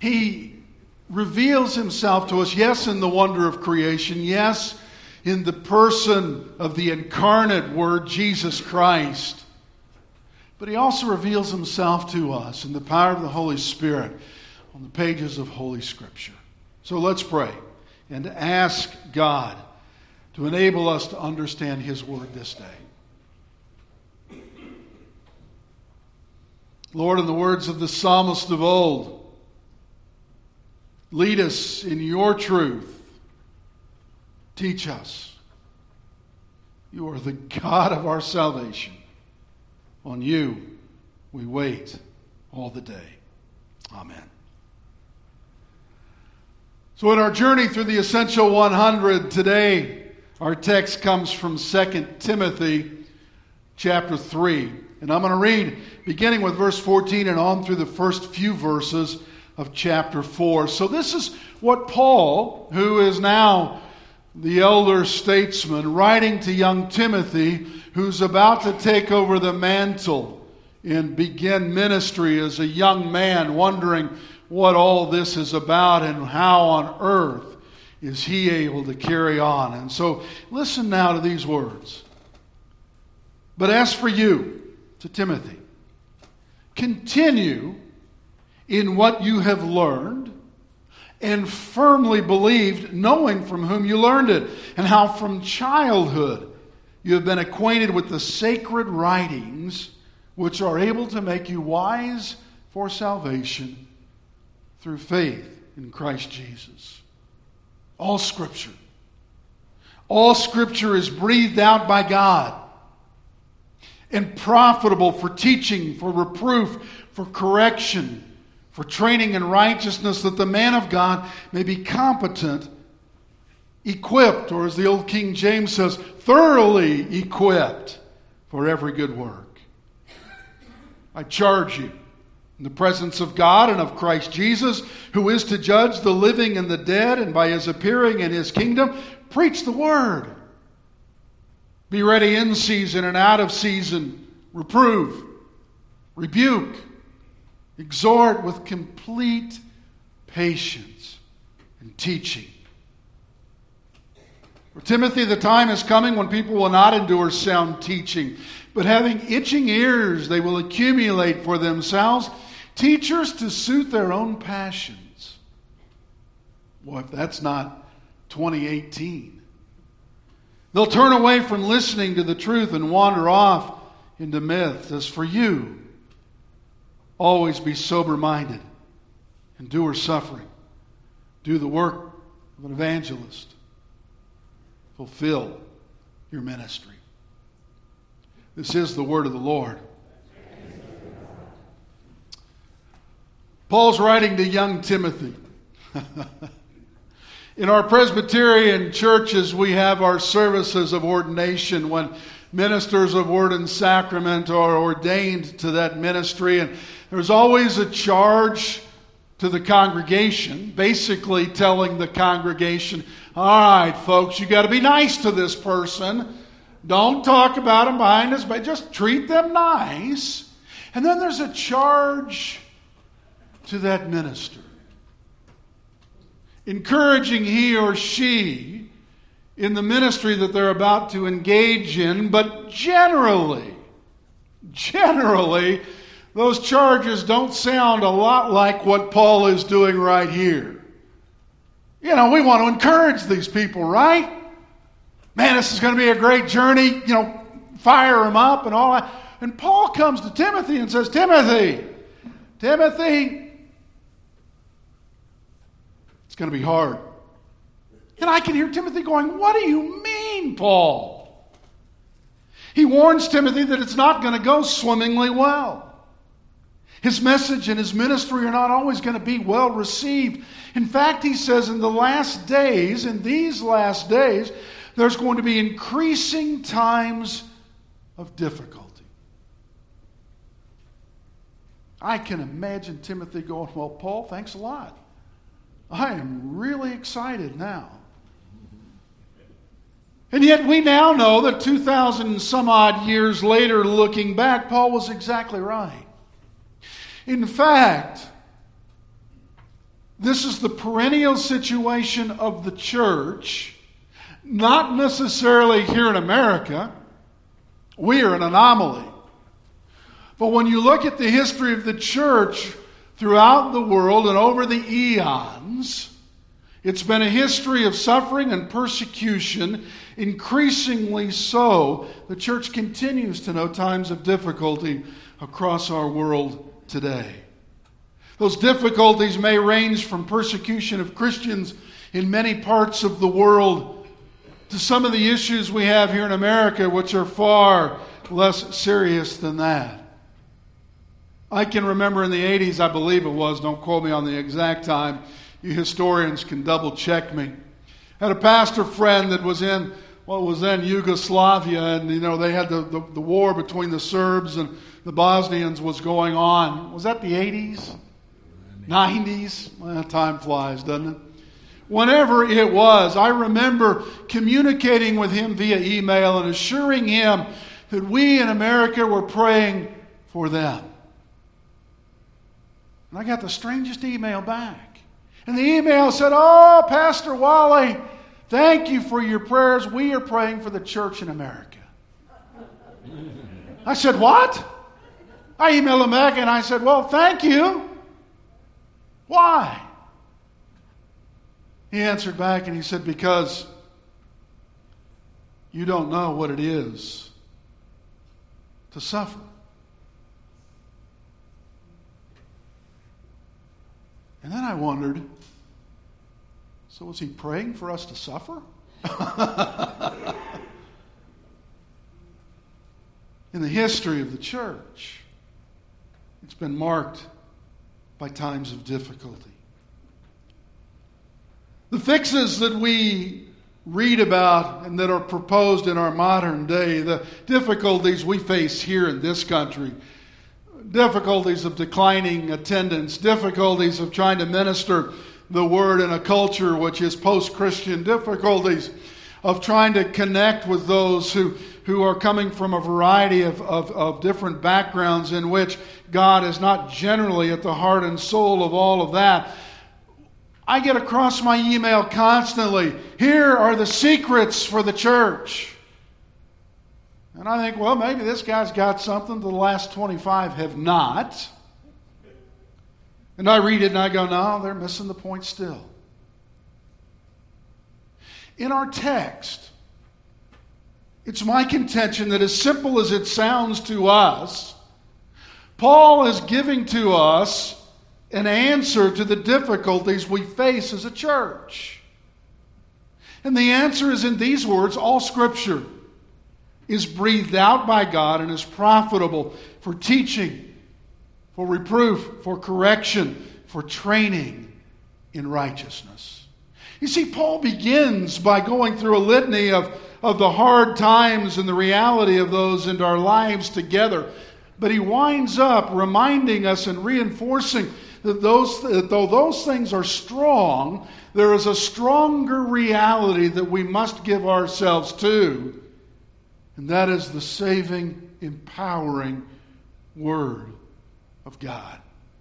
He reveals himself to us, yes, in the wonder of creation, yes, in the person of the incarnate Word, Jesus Christ. But he also reveals himself to us in the power of the Holy Spirit on the pages of Holy Scripture. So let's pray and ask God to enable us to understand His Word this day. Lord, in the words of the psalmist of old, lead us in your truth. Teach us. You are the God of our salvation. On you we wait all the day. Amen. So in our journey through the Essential 100 today, our text comes from 2 Timothy chapter 3. And I'm going to read beginning with verse 14 and on through the first few verses of chapter 4. So this is what Paul, who is now the elder statesman, writing to young Timothy, who's about to take over the mantle and begin ministry as a young man, wondering what all this is about and how on earth is he able to carry on. And so listen now to these words. But as for you, to Timothy, continue in what you have learned and firmly believed, knowing from whom you learned it, and how from childhood you have been acquainted with the sacred writings, which are able to make you wise for salvation through faith in Christ Jesus. All Scripture is breathed out by God and profitable for teaching, for reproof, for correction, for training in righteousness, that the man of God may be competent, equipped, or as the old King James says, thoroughly equipped for every good work. I charge you in the presence of God and of Christ Jesus, who is to judge the living and the dead, and by his appearing in his kingdom, preach the word. Be ready in season and out of season. Reprove, rebuke, exhort with complete patience and teaching. For Timothy, the time is coming when people will not endure sound teaching, but having itching ears, they will accumulate for themselves teachers to suit their own passions. Boy, if that's not 2018. They'll turn away from listening to the truth and wander off into myths. As for you, always be sober-minded, endure suffering, do the work of an evangelist, fulfill your ministry. This is the word of the Lord. Paul's writing to young Timothy. In our Presbyterian churches, we have our services of ordination when ministers of word and sacrament are ordained to that ministry. And there's always a charge to the congregation, basically telling the congregation, all right, folks, you got to be nice to this person. Don't talk about them behind us, but just treat them nice. And then there's a charge to that minister, encouraging he or she in the ministry that they're about to engage in. But generally, those charges don't sound a lot like what Paul is doing right here. You know, we want to encourage these people, right? Man, this is going to be a great journey. You know, fire them up and all that. And Paul comes to Timothy and says, Timothy, it's going to be hard. And I can hear Timothy going, what do you mean, Paul? He warns Timothy that it's not going to go swimmingly well. His message and his ministry are not always going to be well received. In fact, he says in these last days, there's going to be increasing times of difficulty. I can imagine Timothy going, well, Paul, thanks a lot. I am really excited now. And yet we now know that 2,000 some odd years later, looking back, Paul was exactly right. In fact, This is the perennial situation of the church, not necessarily here in America. We are an anomaly. But when you look at the history of the church throughout the world and over the eons, it's been a history of suffering and persecution, increasingly so. The church continues to know times of difficulty across our world today. Those difficulties may range from persecution of Christians in many parts of the world to some of the issues we have here in America, which are far less serious than that. I can remember in the 80s, I believe it was, don't quote me on the exact time, you historians can double check me. I had a pastor friend that was in what was then Yugoslavia, and they had the war between the Serbs and the Bosnians was going on. Was that the 80s? 90s? Well, time flies, doesn't it? Whenever it was, I remember communicating with him via email and assuring him that we in America were praying for them. And I got the strangest email back. And the email said, "Oh, Pastor Wally, thank you for your prayers. We are praying for the church in America." I said, "What?" I emailed him back and I said, "Well, thank you. Why?" He answered back and he said, "Because you don't know what it is to suffer." And then I wondered, so was he praying for us to suffer? In the history of the church, it's been marked by times of difficulty. The fixes that we read about and that are proposed in our modern day, the difficulties we face here in this country, difficulties of declining attendance, difficulties of trying to minister the word in a culture which is post-Christian, difficulties of trying to connect with those who are coming from a variety of different backgrounds in which God is not generally at the heart and soul of all of that. I get across my email constantly, "Here are the secrets for the church." And I think, well, maybe this guy's got something the last 25 have not. And I read it and I go, no, they're missing the point still. In our text, it's my contention that as simple as it sounds to us, Paul is giving to us an answer to the difficulties we face as a church. And the answer is in these words: all Scripture is breathed out by God and is profitable for teaching, for reproof, for correction, for training in righteousness. You see, Paul begins by going through a litany of the hard times and the reality of those in our lives together. But he winds up reminding us and reinforcing that though those things are strong, there is a stronger reality that we must give ourselves to. And that is the saving, empowering Word of God.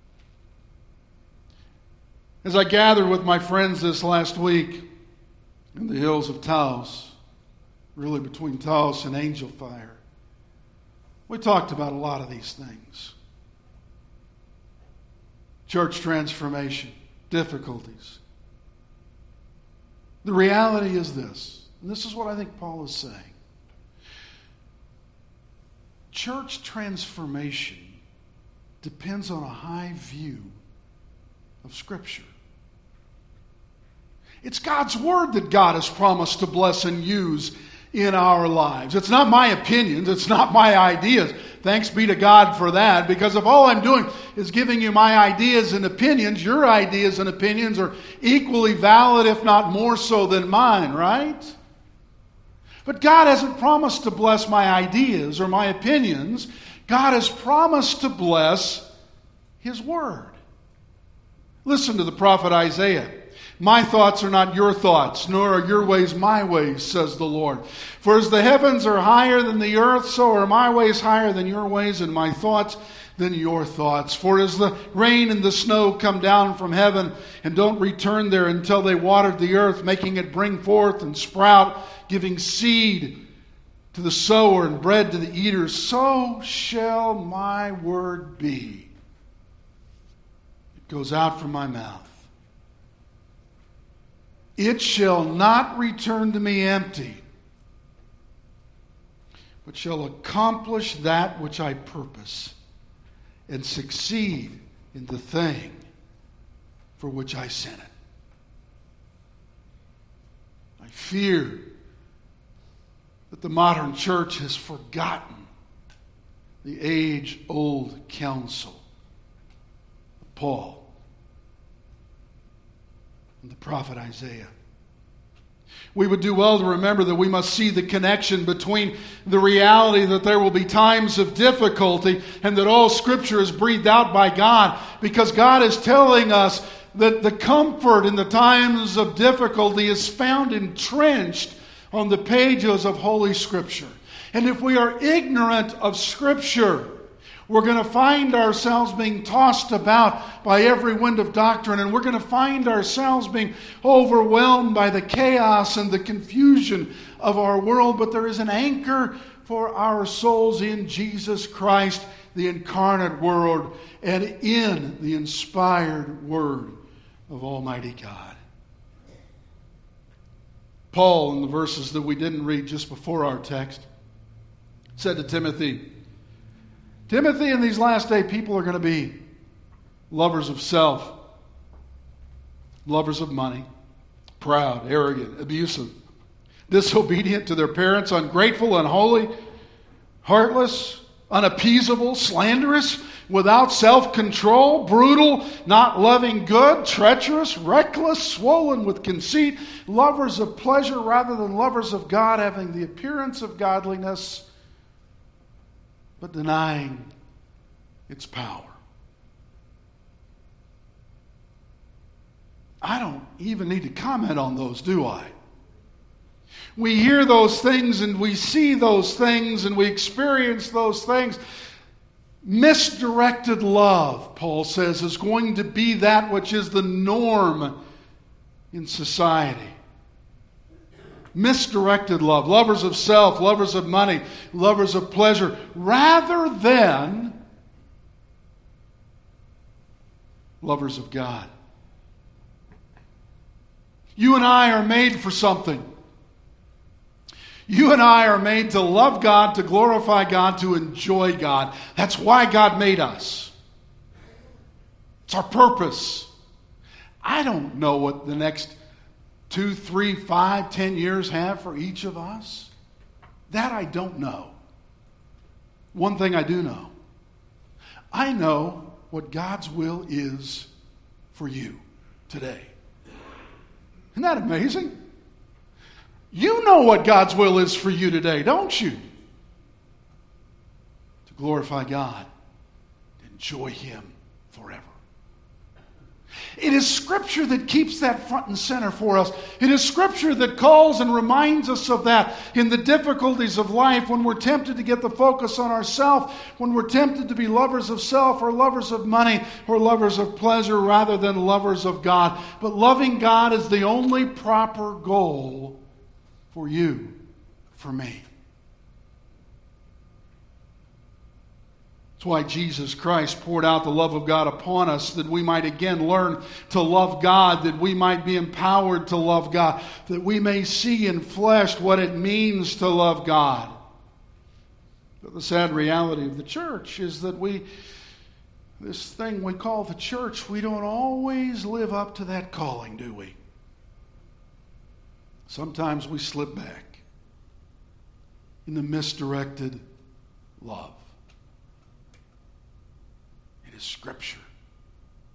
As I gathered with my friends this last week in the hills of Taos, really between Taos and Angel Fire, we talked about a lot of these things. Church transformation, difficulties. The reality is this, and this is what I think Paul is saying. Church transformation depends on a high view of Scripture. It's God's Word that God has promised to bless and use in our lives. It's not my opinions. It's not my ideas. Thanks be to God for that, because if all I'm doing is giving you my ideas and opinions, your ideas and opinions are equally valid, if not more so than mine, right? But God hasn't promised to bless my ideas or my opinions. God has promised to bless His Word. Listen to the prophet Isaiah. My thoughts are not your thoughts, nor are your ways my ways, says the Lord. For as the heavens are higher than the earth, so are my ways higher than your ways, and my thoughts than your thoughts. For as the rain and the snow come down from heaven and don't return there until they watered the earth, making it bring forth and sprout, giving seed to the sower and bread to the eater, so shall my word be. It goes out from my mouth. It shall not return to me empty, but shall accomplish that which I purpose and succeed in the thing for which I sent it. I fear that the modern church has forgotten the age-old counsel of Paul and the prophet Isaiah. We would do well to remember that we must see the connection between the reality that there will be times of difficulty and that all Scripture is breathed out by God, because God is telling us that the comfort in the times of difficulty is found entrenched on the pages of Holy Scripture. And if we are ignorant of Scripture, we're going to find ourselves being tossed about by every wind of doctrine, and we're going to find ourselves being overwhelmed by the chaos and the confusion of our world. But there is an anchor for our souls in Jesus Christ, the incarnate Word, and in the inspired Word of Almighty God. Paul, in the verses that we didn't read just before our text, said to Timothy, Timothy, in these last days, people are going to be lovers of self, lovers of money, proud, arrogant, abusive, disobedient to their parents, ungrateful, unholy, heartless, unappeasable, slanderous, without self-control, brutal, not loving good, treacherous, reckless, swollen with conceit, lovers of pleasure rather than lovers of God, having the appearance of godliness, but denying its power. I don't even need to comment on those, do I? We hear those things and we see those things and we experience those things. Misdirected love, Paul says, is going to be that which is the norm in society. Misdirected love, lovers of self, lovers of money, lovers of pleasure, rather than lovers of God. You and I are made for something. You and I are made to love God, to glorify God, to enjoy God. That's why God made us. It's our purpose. I don't know what the next 2, 3, 5, 10 years have for each of us. That I don't know. One thing I do know. I know what God's will is for you today. Isn't that amazing? You know what God's will is for you today, don't you? To glorify God, to enjoy Him forever. It is Scripture that keeps that front and center for us. It is Scripture that calls and reminds us of that in the difficulties of life, when we're tempted to get the focus on ourselves, when we're tempted to be lovers of self or lovers of money or lovers of pleasure rather than lovers of God. But loving God is the only proper goal for you, for me. That's why Jesus Christ poured out the love of God upon us, that we might again learn to love God, that we might be empowered to love God, that we may see in flesh what it means to love God. But the sad reality of the church is that this thing we call the church, we don't always live up to that calling, do we? Sometimes we slip back in the misdirected love. It is Scripture.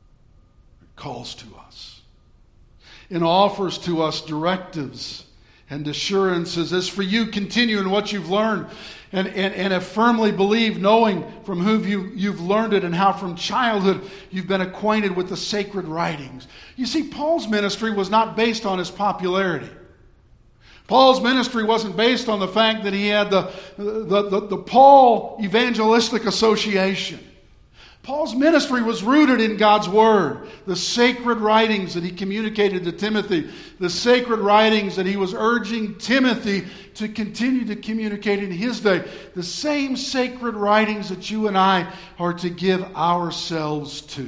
It calls to us and offers to us directives and assurances. As for you, continue in what you've learned and have firmly believed, knowing from whom you've learned it and how from childhood you've been acquainted with the sacred writings. You see, Paul's ministry was not based on his popularity. Paul's ministry wasn't based on the fact that he had the Paul Evangelistic Association. Paul's ministry was rooted in God's Word, the sacred writings that he communicated to Timothy, the sacred writings that he was urging Timothy to continue to communicate in his day, the same sacred writings that you and I are to give ourselves to.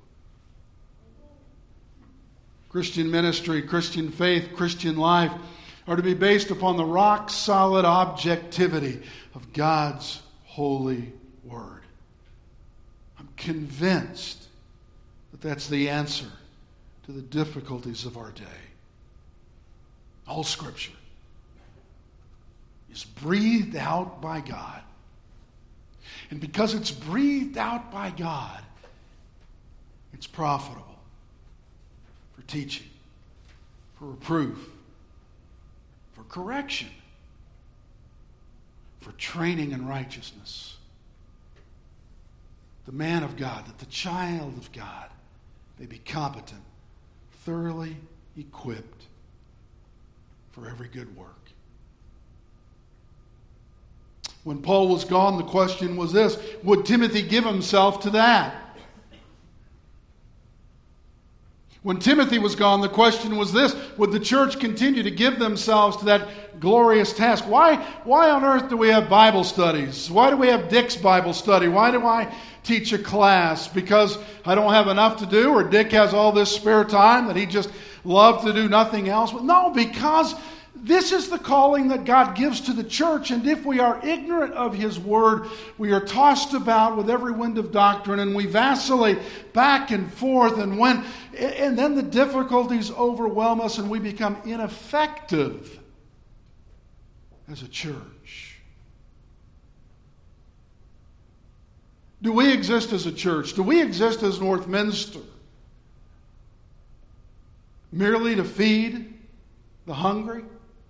Christian ministry, Christian faith, Christian life are to be based upon the rock-solid objectivity of God's holy Word. I'm convinced that that's the answer to the difficulties of our day. All Scripture is breathed out by God. And because it's breathed out by God, it's profitable for teaching, for reproof, for correction, for training in righteousness. The man of God, that the child of God may be competent, thoroughly equipped for every good work. When Paul was gone, the question was this: would Timothy give himself to that? When Timothy was gone, the question was this: would the church continue to give themselves to that glorious task? Why on earth do we have Bible studies? Why do we have Dick's Bible study? Why do I teach a class? Because I don't have enough to do, or Dick has all this spare time that he just loved to do nothing else with? No, because this is the calling that God gives to the church, and if we are ignorant of His Word, we are tossed about with every wind of doctrine, and we vacillate back and forth, and then the difficulties overwhelm us, and we become ineffective as a church. Do we exist as a church? Do we exist as Northminster merely to feed the hungry?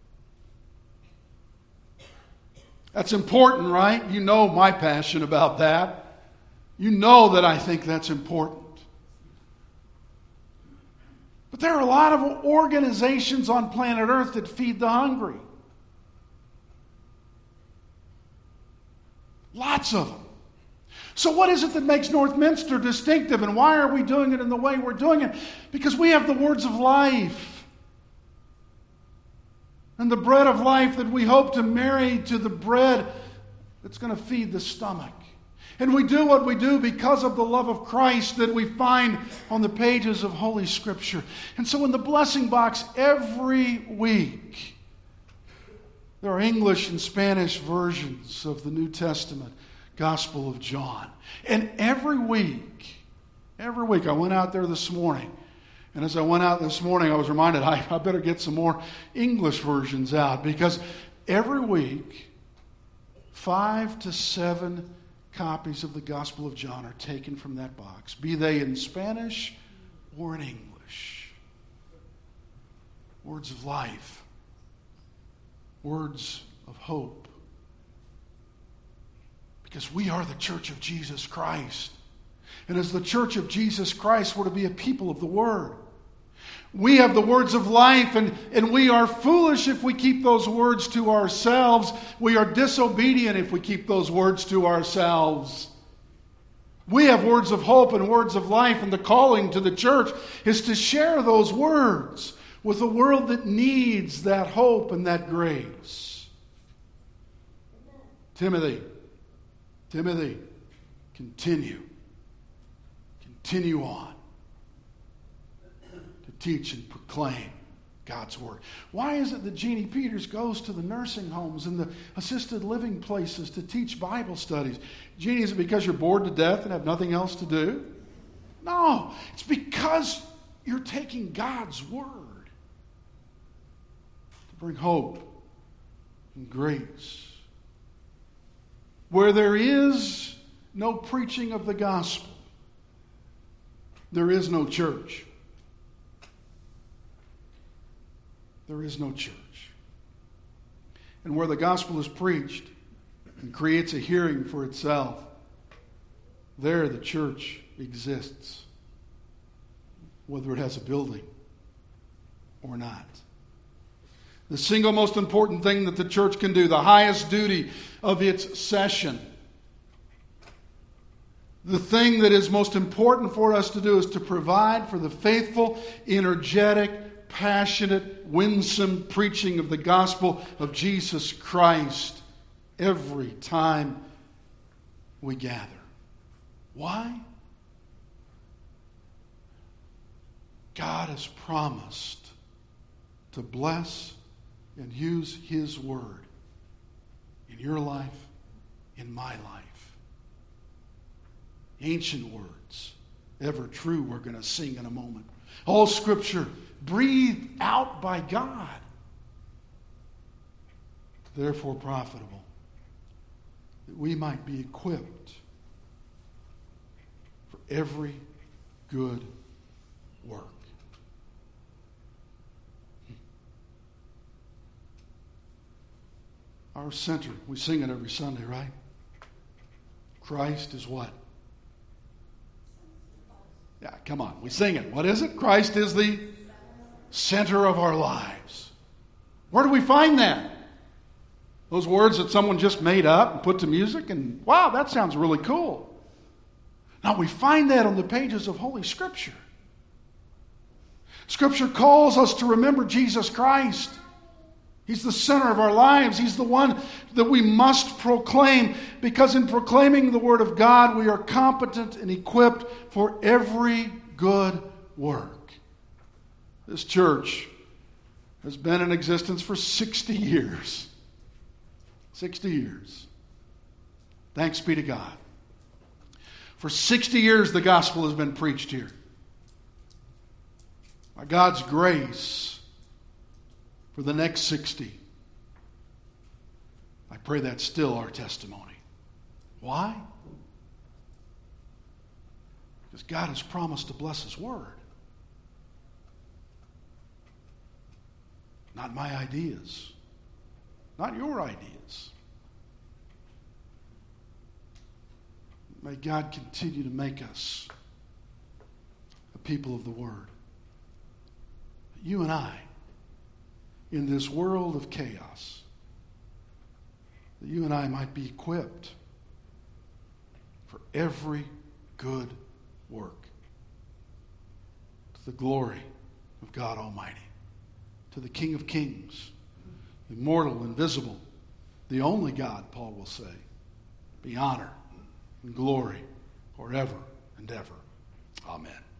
That's important, right? You know my passion about that. You know that I think that's important. But there are a lot of organizations on planet Earth that feed the hungry. Lots of them. So what is it that makes Northminster distinctive, and why are we doing it in the way we're doing it? Because we have the words of life. And the bread of life that we hope to marry to the bread that's going to feed the stomach. And we do what we do because of the love of Christ that we find on the pages of Holy Scripture. And so in the blessing box every week, there are English and Spanish versions of the New Testament Gospel of John. And every week, I went out there this morning. And as I went out this morning, I was reminded I better get some more English versions out, because every week, 5 to 7 copies of the Gospel of John are taken from that box, be they in Spanish or in English. Words of life. Words of hope. Because we are the Church of Jesus Christ. And as the Church of Jesus Christ, we're to be a people of the Word. We have the words of life, and we are foolish if we keep those words to ourselves. We are disobedient if we keep those words to ourselves. We have words of hope and words of life, and the calling to the church is to share those words with a world that needs that hope and that grace. Timothy, continue on to teach and proclaim God's Word. Why is it that Jeannie Peters goes to the nursing homes and the assisted living places to teach Bible studies? Jeannie, is it because you're bored to death and have nothing else to do? No, it's because you're taking God's Word to bring hope and grace. Where there is no preaching of the gospel, there is no church. There is no church. and where the gospel is preached and creates a hearing for itself, there the church exists, whether it has a building or not. The single most important thing that the church can do, the highest duty of its session, the thing that is most important for us to do is to provide for the faithful, energetic, passionate, winsome preaching of the gospel of Jesus Christ every time we gather. Why? God has promised to bless and use His word in your life, in my life. Ancient words, ever true, we're going to sing in a moment. All Scripture breathed out by God, therefore profitable, that we might be equipped for every good work. Our center, we sing it every Sunday, right? Christ is what? Yeah, come on, we sing it. What is it? Christ is the center of our lives. Where do we find that? Those words that someone just made up and put to music, and wow, that sounds really cool. Now, we find that on the pages of Holy Scripture. Scripture calls us to remember Jesus Christ. He's the center of our lives. He's the one that we must proclaim, because in proclaiming the Word of God, we are competent and equipped for every good work. This church has been in existence for 60 years. 60 years. Thanks be to God. For 60 years, the gospel has been preached here. By God's grace, for the next 60, I pray that's still our testimony. Why? Because God has promised to bless His word. Not my ideas. Not your ideas. May God continue to make us a people of the word. You and I, in this world of chaos, that you and I might be equipped for every good work to the glory of God Almighty, to the King of Kings, immortal, invisible, the only God, Paul will say, be honor and glory forever and ever. Amen.